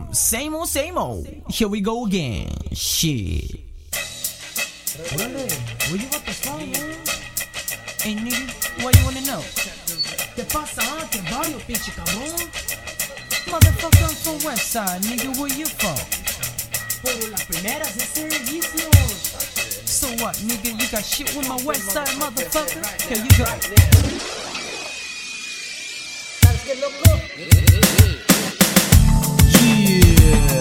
Same old. Here we go again. Shit. Órale, where you got the song, man? Hey nigga, what you wanna know? ¿Qué pasa? ¿Qué barrio, pinche cabrón? Motherfucker, I'm from Westside, nigga, where you from? Por las primeras de servicio. So what, nigga, you got shit with my Westside, motherfucker? Here you go. ¿Sabes qué, loco? Yeah.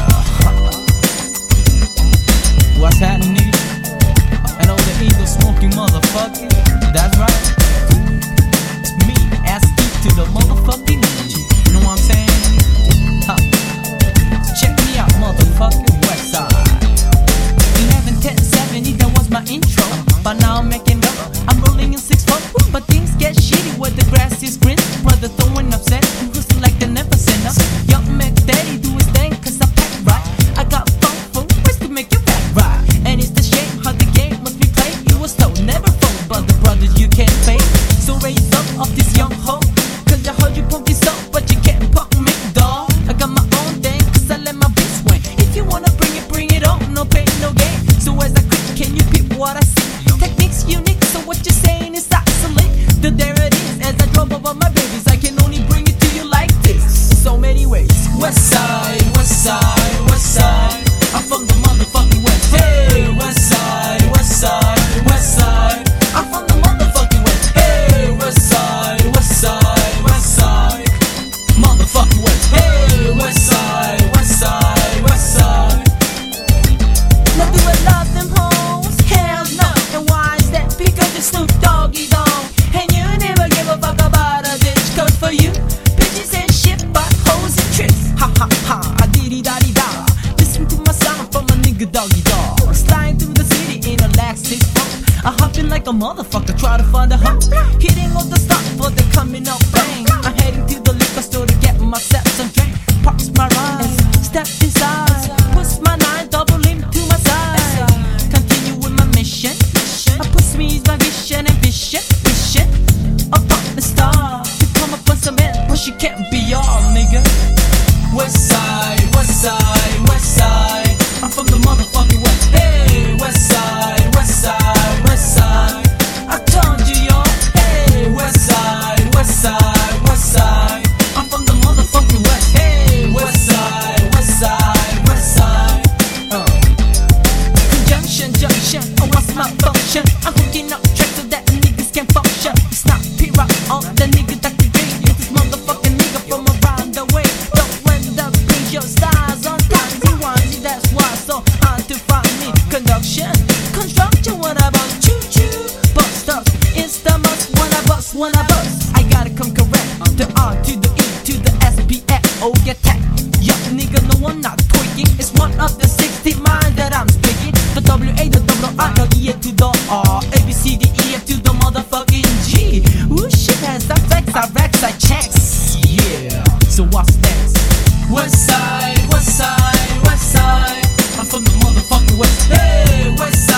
What's happening, nigga? And all the Eagle smoking motherfucker. That's right. It's me, S.E. to the motherfucking E. You know what I'm saying? Huh. Check me out, motherfucker, Westside. 11, 10, 70, that was my intro. But now I'm making up. I'm rolling in 6-4. But things get shitty where the grass is green. Brother throwing upset. Who's like they never send up. Young McDaddy do his thing, cause I pack right. I got fun for ways to make you back right. And it's the shame how the game must be played. You was told never fold, but the brothers you can't fake. So raise up of this young hoe. Cause I heard you pump yourself, but you can't pump me, dawg. I got my own thing, cause I let my bitch swing. If you wanna bring it on, no pain, no gain. So as I quit, can you peep what I see? Techniques unique, so what you're saying is obsolete. There it is, as I drove over my babies, I can only bring it to you like this. So many ways. Westside, Westside, Westside. I'm from the motherfucking West. Hey, Westside, Westside, Westside. I'm from the motherfucking West. Hey, Westside, Westside, Westside. Motherfucking West. Hey, Westside, Westside, Westside. Now do I love them hoes? Hell no. And why is that? Because it's Snoop Doggy Dogg. And you never give a fuck about a bitch. Cause for you, bitches ain't shit but hoes and tricks. Ha ha ha, a diddy daddy da. Listen to my sound from a nigga Doggy Dog. Sliding through the city in a Lexus funk. I hop in like a motherfucker, try to find a hump. Hitting all the stuff for the coming up bang. I'm heading to the liquor store to get myself some drink. Parks my ride, step inside. Push my 9 double limb to my side. Continue with my mission. I push me is my vision and vision. Upon the star to come up on some man, but she can't be all, nigga. Westside, Westside, Westside. I'm from the motherfucking West. Hey, Westside, Westside, Westside. I told you, y'all. Hey, Westside, Westside, Westside. I'm from the motherfucking West. Hey, Westside, Westside, Westside. Conjunction, junction. Oh, what's my function? I'm hooking up tracks so that niggas can function. It's not P-Rock, all the niggas that can dream. It's this motherfucking nigga from around the way. Don't end up with your stars on timesy onesie, that's why so hard to find me. Conduction, construction, when I bust, choo-choo. Bust up, it's the must when I bust. I gotta come correct. The R to the E to the SPF, oh get tech. Yup, nigga, no I'm not tweaking. It's one of the 60 minds that I'm speaking. The W-A, the W-I, the E to the R. A-B-C-D-E to the motherfucking G. Ooh, shit has effects, I vex, I checks. Yeah, so what's next? Westside, Westside, Westside. I'm from the motherfucking West. Hey, Westside.